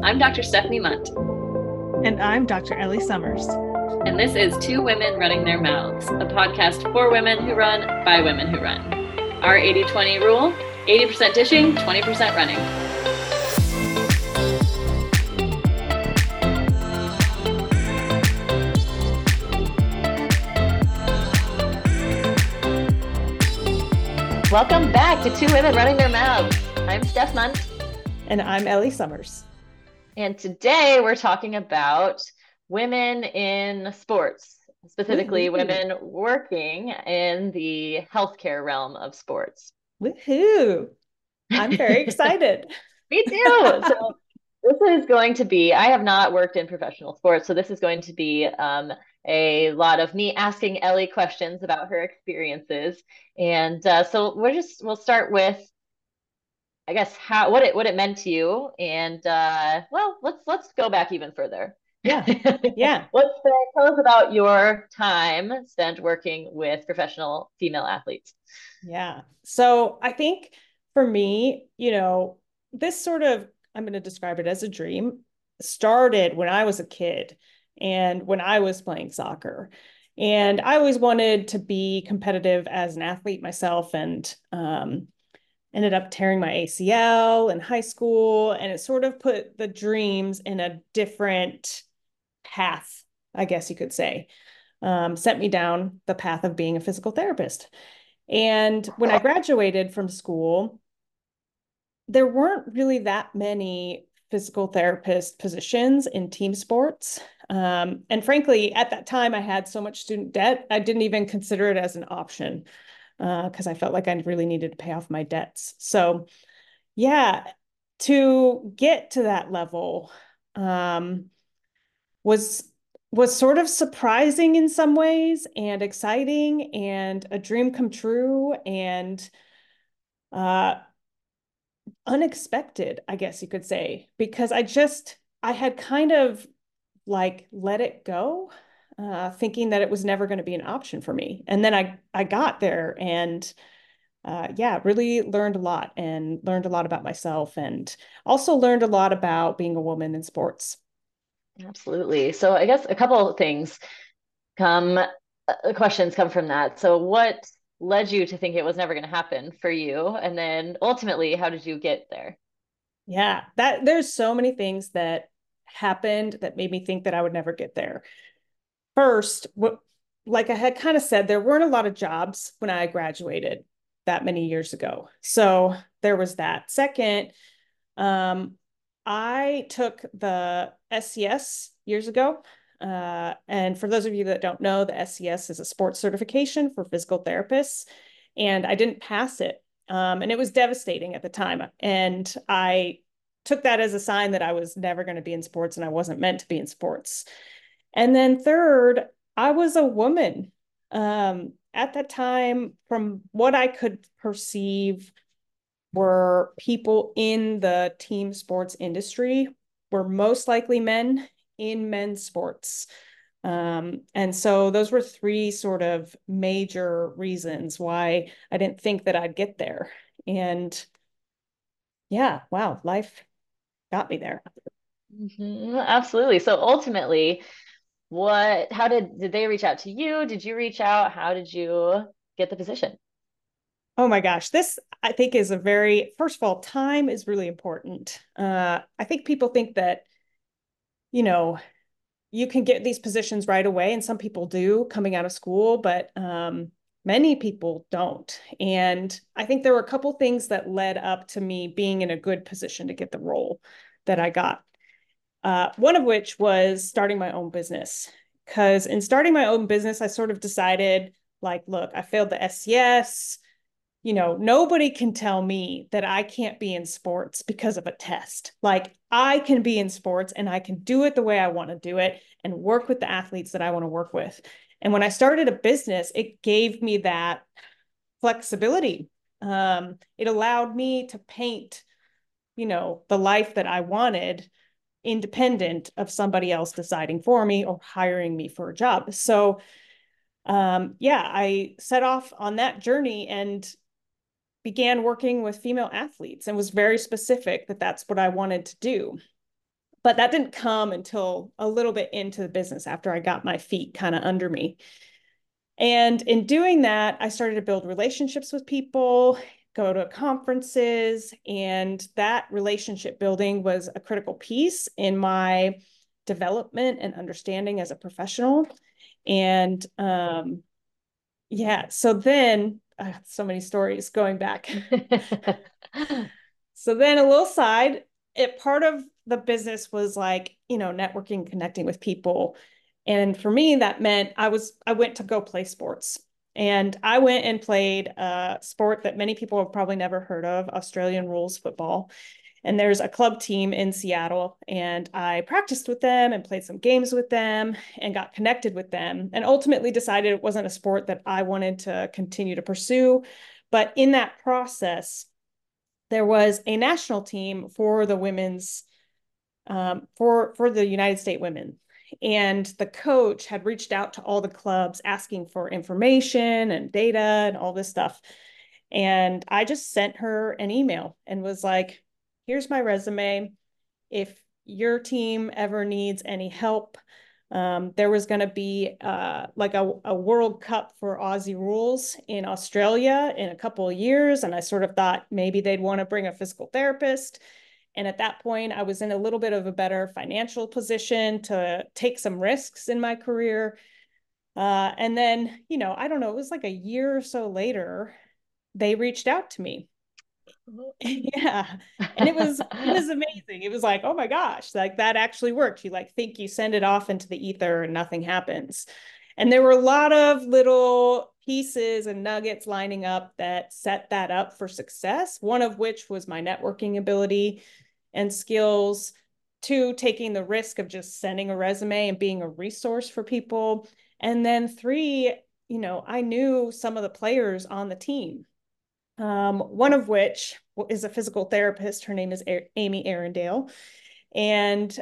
I'm Dr. Stephanie Munt, And I'm Dr. Ellie Summers. and this is Two Women Running Their Mouths, a podcast for women who run by women who run. Our 80-20 rule, 80% dishing, 20% running. Welcome back to Two Women Running Their Mouths. I'm Steph Munt. And I'm Ellie Summers. And today we're talking about women in sports, specifically Woohoo. women working in the healthcare realm of sports. Woohoo. I'm very excited. Me too. So this is going to be, I have not worked in professional sports, so this is going to be a lot of me asking Ellie questions about her experiences. And so we'll start with, I guess, what it meant to you, and well, let's go back even further. Yeah. Yeah. Tell us about your time spent working with professional female athletes. Yeah. So I think for me, this sort of, I'm going to describe it as a dream, started when I was a kid and when I was playing soccer. And I always wanted to be competitive as an athlete myself, and ended up tearing my ACL in high school. And it sort of put the dreams in a different path, I guess you could say. Sent me down the path of being a physical therapist. And when I graduated from school, there weren't really that many physical therapist positions in team sports. And frankly, at that time, I had so much student debt, I didn't even consider it as an option because I felt like I really needed to pay off my debts. So, yeah, to get to that level um, was was sort of surprising in some ways and exciting and a dream come true and uh, unexpected, I guess you could say, because I had kind of like let it go, thinking that it was never going to be an option for me. And then I got there and yeah, really learned a lot and learned a lot about myself and also learned a lot about being a woman in sports. Absolutely. So I guess a couple of things come, questions come from that. So what led you to think it was never going to happen for you? And then ultimately, how did you get there? Yeah, that there's so many things that happened that made me think that I would never get there. First, like I had kind of said, there weren't a lot of jobs when I graduated that many years ago. So there was that. Second, um, I took the SCS years ago. And for those of you that don't know, the SCS is a sports certification for physical therapists. And I didn't pass it. And it was devastating at the time. And I took that as a sign that I was never going to be in sports and I wasn't meant to be in sports. And then third, I was a woman. At that time, from what I could perceive, were people in the team sports industry were most likely men in men's sports. And so those were three sort of major reasons why I didn't think that I'd get there. And yeah, wow, life got me there. Absolutely. So ultimately, how did they reach out to you? Did you reach out? How did you get the position? Oh my gosh, this I think is a very, first of all, time is really important. I think people think that, you know, you can get these positions right away, and some people do coming out of school, but many people don't. And I think there were a couple things that led up to me being in a good position to get the role that I got. One of which was starting my own business. Because in starting my own business, I sort of decided, like, look, I failed the SCS. Nobody can tell me that I can't be in sports because of a test. Like, I can be in sports and I can do it the way I want to do it and work with the athletes that I want to work with. And when I started a business, it gave me that flexibility. It allowed me to paint, the life that I wanted independent of somebody else deciding for me or hiring me for a job. So, yeah, I set off on that journey and began working with female athletes and was very specific that that's what I wanted to do. But that didn't come until a little bit into the business after I got my feet kind of under me. And in doing that, I started to build relationships with people, go to conferences, and that relationship building was a critical piece in my development and understanding as a professional. And yeah, so then so many stories going back. So then a little side, part of the business was like, networking, connecting with people. And for me, that meant I went to go play sports. And I went and played a sport that many people have probably never heard of, Australian rules football. And there's a club team in Seattle, and I practiced with them and played some games with them and got connected with them, and ultimately decided it wasn't a sport that I wanted to continue to pursue. But in that process, there was a national team for the women's for the United States women. And the coach had reached out to all the clubs asking for information and data and all this stuff. And I just sent her an email and was like, here's my resume. If your team ever needs any help, there was going to be like a World Cup for Aussie rules in Australia in a couple of years. And I sort of thought maybe they'd want to bring a physical therapist. And at that point, I was in a little bit of a better financial position to take some risks in my career. And then, I don't know, it was like a year or so later, they reached out to me. Yeah. And it was amazing. It was like, oh my gosh, like that actually worked. You like think you send it off into the ether and nothing happens. And there were a lot of little pieces and nuggets lining up that set that up for success. One of which was my networking ability and skills. Two, taking the risk of just sending a resume and being a resource for people. And then three, I knew some of the players on the team, one of which is a physical therapist. Her name is Amy Arundale. And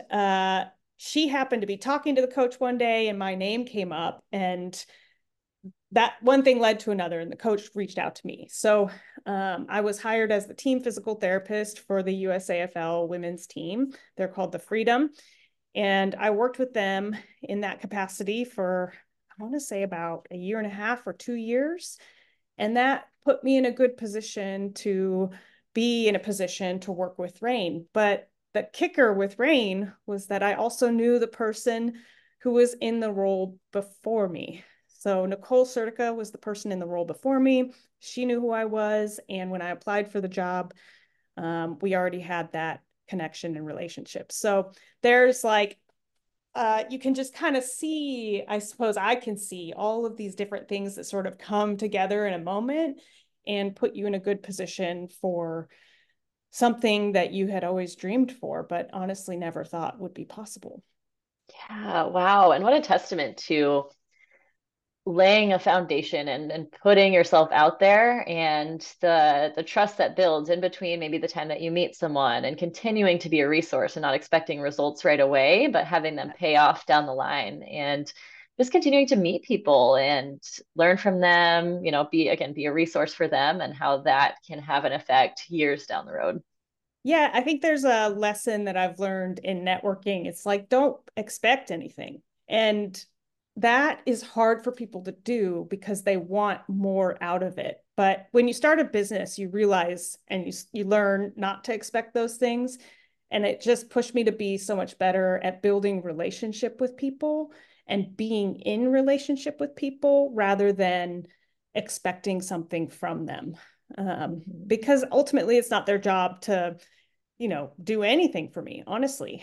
she happened to be talking to the coach one day, and my name came up. And that one thing led to another, and the coach reached out to me. So I was hired as the team physical therapist for the USAFL women's team. They're called the Freedom. And I worked with them in that capacity for, I want to say, about a year and a half or 2 years. And that put me in a good position to be in a position to work with Rain. But the kicker with Rain was that I also knew the person who was in the role before me. So Nicole Certica was the person in the role before me. She knew who I was. And when I applied for the job, we already had that connection and relationship. So there's like, you can just kind of see, I suppose I can see all of these different things that sort of come together in a moment and put you in a good position for something that you had always dreamed for, but honestly never thought would be possible. Yeah, wow. And what a testament to laying a foundation and putting yourself out there, and the trust that builds in between maybe the time that you meet someone, and continuing to be a resource and not expecting results right away, but having them pay off down the line, and just continuing to meet people and learn from them, be a resource for them, and how that can have an effect years down the road. Yeah, I think there's a lesson that I've learned in networking. It's like, don't expect anything. And that is hard for people to do because they want more out of it. But when you start a business, you realize and you learn not to expect those things. And it just pushed me to be so much better at building relationship with people and being in relationship with people rather than expecting something from them. Because ultimately it's not their job to, do anything for me, honestly.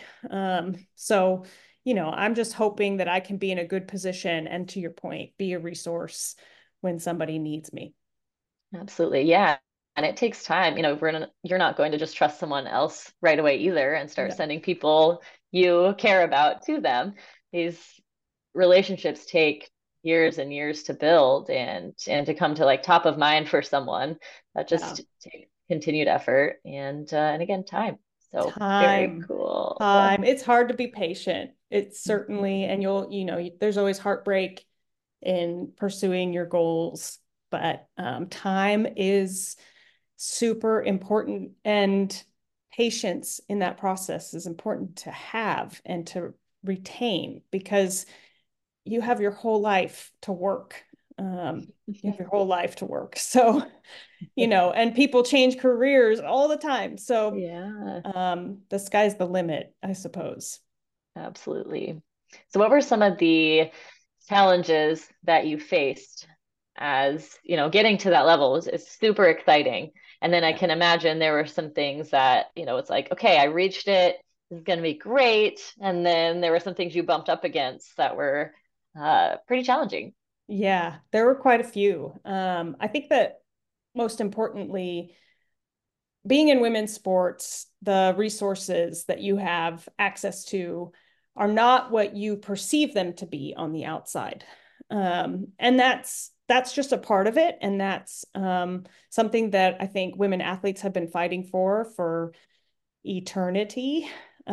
So, I'm just hoping that I can be in a good position and, to your point, be a resource when somebody needs me. Absolutely. Yeah. And it takes time. You're not going to just trust someone else right away either and start No. sending people you care about to them. These relationships take years and years to build, and to come to like top of mind for someone. That Yeah. just takes continued effort and again time. So very Time. cool. Time. It's hard to be patient. It's certainly, and there's always heartbreak in pursuing your goals, but time is super important, and patience in that process is important to have and to retain, because you have your whole life to work. You have your whole life to work. So, and people change careers all the time. So, Yeah, the sky's the limit, I suppose. absolutely. So what were some of the challenges that you faced as, getting to that level is super exciting. And then I Yeah. can imagine there were some things that, it's like, okay, I reached it. This is going to be great. And then there were some things you bumped up against that were pretty challenging. Yeah, there were quite a few. I think that most importantly, being in women's sports, the resources that you have access to are not what you perceive them to be on the outside. And that's just a part of it. And that's something that I think women athletes have been fighting for eternity.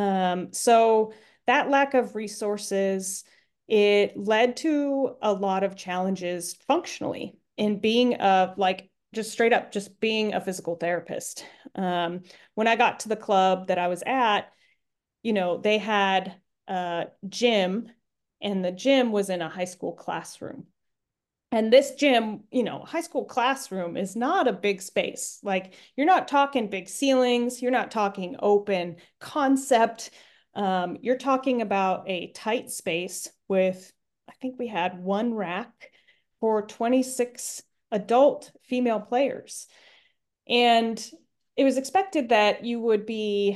So that lack of resources, it led to a lot of challenges functionally in being a like just straight up just being a physical therapist. When I got to the club that I was at, they had a gym, and the gym was in a high school classroom. And this gym, high school classroom is not a big space. Like, you're not talking big ceilings, you're not talking open concept. You're talking about a tight space with, I think we had one rack for 26 adult female players. And it was expected that you would be,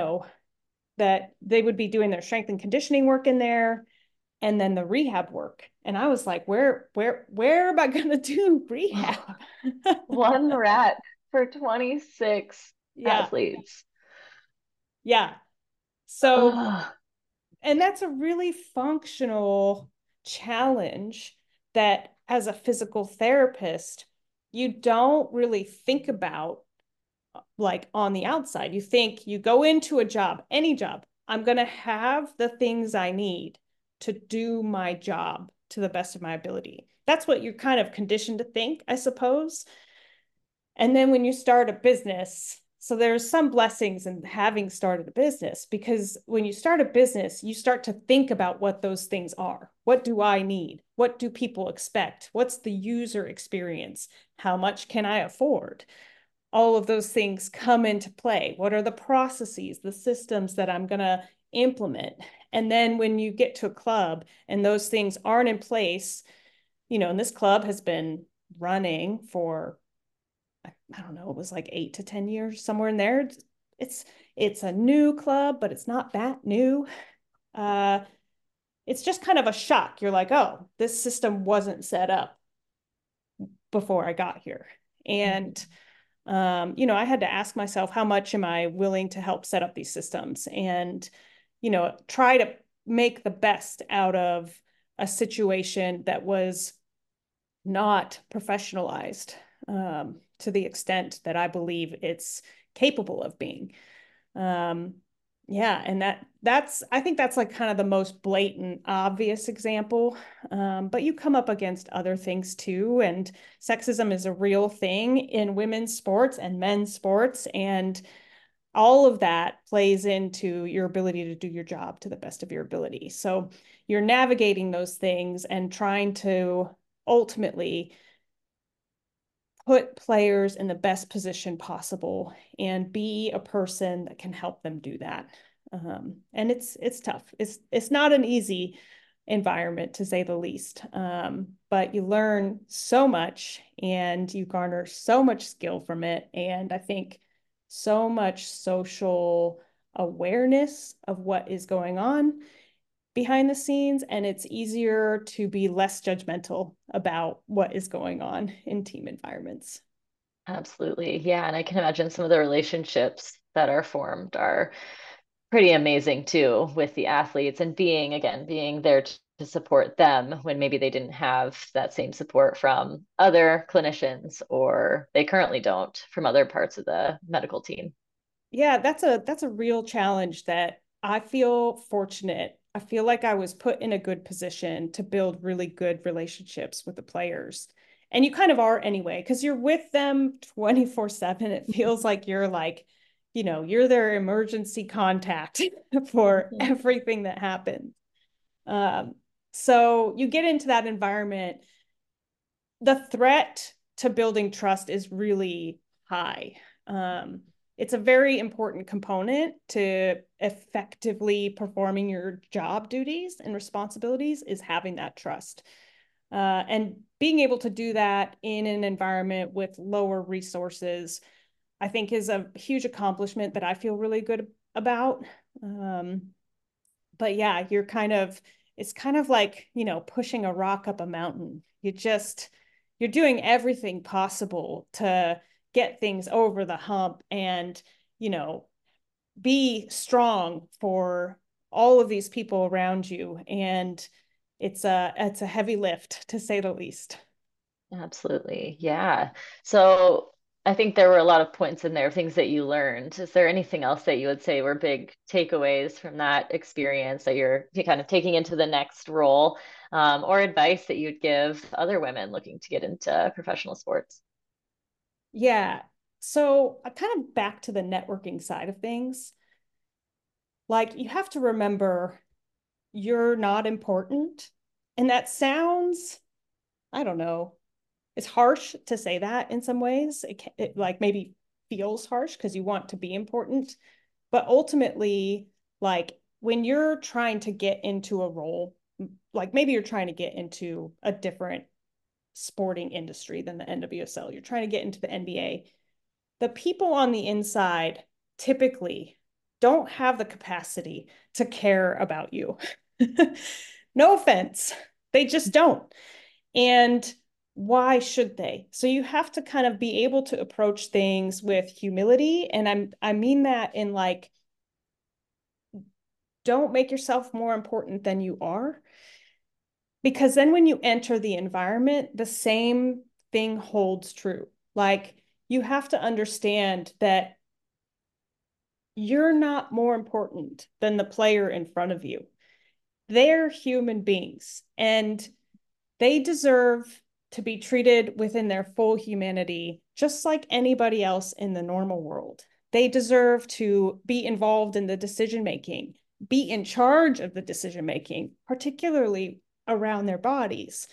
that they would be doing their strength and conditioning work in there, and then the rehab work. And I was like, where am I gonna do rehab? One rat for 26 Yeah, athletes. yeah. So, Oh, and that's a really functional challenge that as a physical therapist, you don't really think about like on the outside. You think you go into a job, any job, I'm going to have the things I need to do my job to the best of my ability. That's what you're kind of conditioned to think, I suppose. And then when you start a business, so there's some blessings in having started a business, because when you start a business, you start to think about what those things are. What do I need? What do people expect? What's the user experience? How much can I afford? All of those things come into play. What are the processes, the systems that I'm going to implement? And then when you get to a club and those things aren't in place, and this club has been running for, I don't know, it was like 8 to 10 years, somewhere in there. It's a new club, but it's not that new. Uh, it's just kind of a shock. You're like, oh, this system wasn't set up before I got here. And I had to ask myself, how much am I willing to help set up these systems, and, try to make the best out of a situation that was not professionalized to the extent that I believe it's capable of being. Um, yeah, and I think that's like kind of the most blatant, obvious example. But you come up against other things too, and sexism is a real thing in women's sports and men's sports, and all of that plays into your ability to do your job to the best of your ability. So you're navigating those things and trying to ultimately put players in the best position possible and be a person that can help them do that. And it's tough. It's not an easy environment, to say the least. But you learn so much and you garner so much skill from it. And I think so much social awareness of what is going on behind the scenes, and it's easier to be less judgmental about what is going on in team environments. absolutely. Yeah. And I can imagine some of the relationships that are formed are pretty amazing too with the athletes, and being there to support them when maybe they didn't have that same support from other clinicians, or they currently don't from other parts of the medical team. Yeah, that's a real challenge that I feel fortunate. I feel like I was put in a good position to build really good relationships with the players. And you kind of are anyway, because you're with them 24/7. It feels like you're like you're their emergency contact for Mhm. everything that happens. Um, so you get into that environment, the threat to building trust is really high. Um, it's a very important component to effectively performing your job duties and responsibilities is having that trust. And being able to do that in an environment with lower resources, I think is a huge accomplishment that I feel really good about. Um, but yeah, it's kind of like, pushing a rock up a mountain. You're doing everything possible to get things over the hump and, you know, be strong for all of these people around you. And it's a heavy lift to say the least. Absolutely. Yeah. So I think there were a lot of points in there, things that you learned. Is there anything else that you would say were big takeaways from that experience that you're kind of taking into the next role, or advice that you'd give other women looking to get into professional sports? Yeah. So I kind of back to the networking side of things. Like you have to remember you're not important. And that sounds, I don't know, it's harsh to say that in some ways. It like maybe feels harsh because you want to be important. But ultimately, like when you're trying to get into a role, like maybe you're trying to get into a different sporting industry than the NWSL, you're trying to get into the NBA, the people on the inside typically don't have the capacity to care about you. No offense, they just don't. And why should they? So you have to kind of be able to approach things with humility. And I mean that in like, don't make yourself more important than you are. Because then when you enter the environment, the same thing holds true. Like you have to understand that you're not more important than the player in front of you. They're human beings and they deserve to be treated within their full humanity, just like anybody else in the normal world. They deserve to be involved in the decision making, be in charge of the decision making, particularly around their bodies.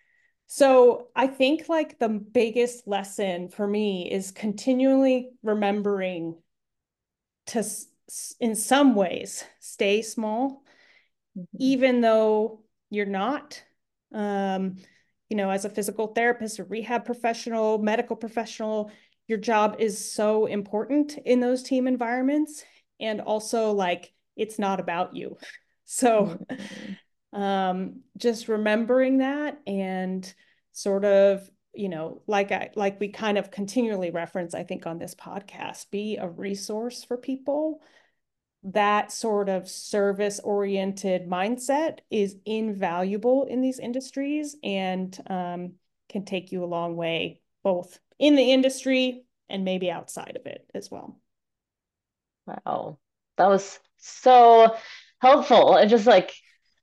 So I think like the biggest lesson for me is continually remembering to, in some ways, stay small, Mhm. even though you're not. Um, as a physical therapist, a rehab professional, medical professional, your job is so important in those team environments. And also, like, it's not about you. So, Mhm. just remembering that and sort of, like we kind of continually reference, I think, on this podcast, be a resource for people. That sort of service oriented mindset is invaluable in these industries and can take you a long way, both in the industry and maybe outside of it as well. Wow. That was so helpful. And just like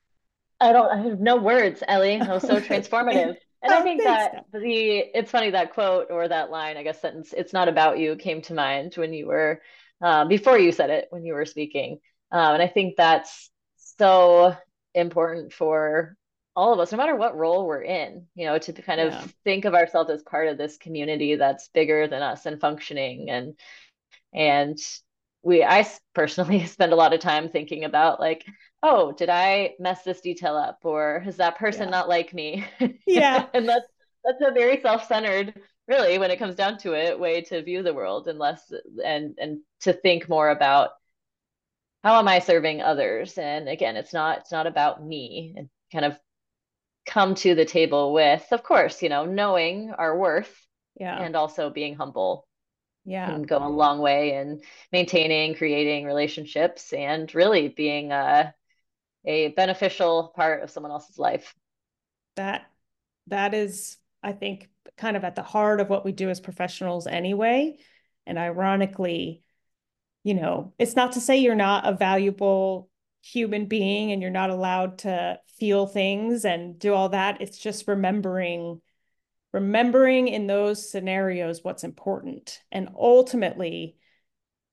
I have no words, Ellie. That was so transformative. And I Oh, think thanks, that Steph. it's funny that quote or that line, I guess sentence, it's not about you came to mind when you were, before you said it, when you were speaking. And I think that's so important for all of us, no matter what role we're in, to kind of Yeah. think of ourselves as part of this community that's bigger than us and functioning. And I personally spend a lot of time thinking about like, oh, did I mess this detail up, or is that person Yeah. not like me? Yeah. And that's a very self-centered, really, when it comes down to it, way to view the world, and less and to think more about how am I serving others. And again, it's not about me, and kind of come to the table with, of course, knowing our worth Yeah. and also being humble Yeah. can go a long way in maintaining, creating relationships, and really being a beneficial part of someone else's life. That that is, I think, kind of at the heart of what we do as professionals anyway. And ironically, it's not to say you're not a valuable human being and you're not allowed to feel things and do all that. It's just remembering in those scenarios what's important. And ultimately,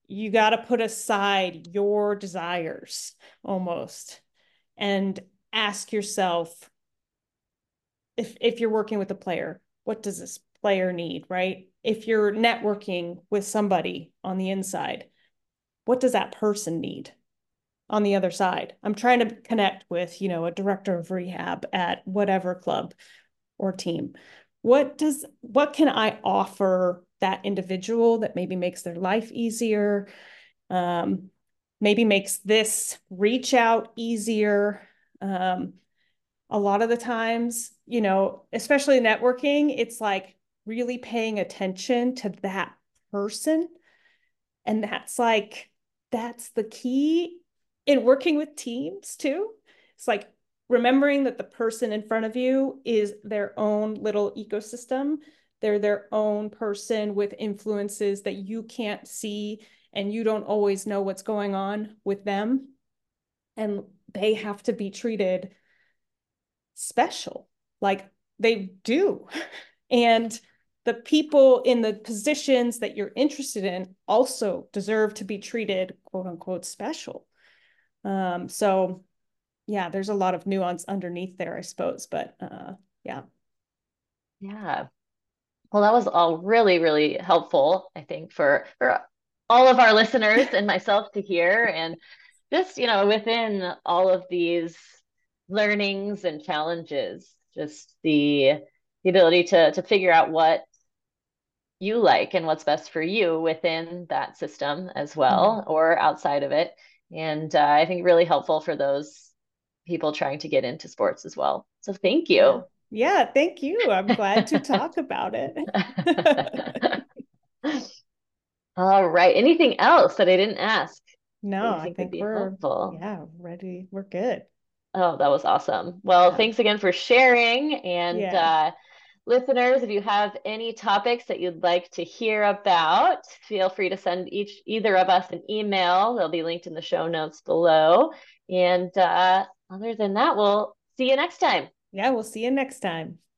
you got to put aside your desires almost and ask yourself, if you're working with a player, what does this player need, right? If you're networking with somebody on the inside, what does that person need on the other side? I'm trying to connect with, a director of rehab at whatever club or team. What can I offer that individual that maybe makes their life easier? Um, Maybe makes this reach out easier. Um, a lot of the times, especially networking, it's like really paying attention to that person. And that's the key in working with teams too. It's like remembering that the person in front of you is their own little ecosystem. They're their own person with influences that you can't see, and you don't always know what's going on with them. And they have to be treated special, like they do. And the people in the positions that you're interested in also deserve to be treated, quote unquote, special. So yeah, there's a lot of nuance underneath there, I suppose. But yeah. Yeah. Well, that was all really, really helpful, I think, for all of our listeners and myself to hear. And just, within all of these learnings and challenges, just the ability to figure out what you like and what's best for you within that system as Mm-hmm. well, or outside of it. And I think really helpful for those people trying to get into sports as well. So thank Yeah. you. Yeah, thank you. I'm glad to talk about it. All right. Anything else that I didn't ask that No, you I think would think be helpful? yeah, ready. We're good. Oh, that was awesome. Well, Yeah. thanks again for sharing. And Yeah. listeners, if you have any topics that you'd like to hear about, feel free to send either of us an email. They'll be linked in the show notes below. And other than that, we'll see you next time. Yeah, we'll see you next time.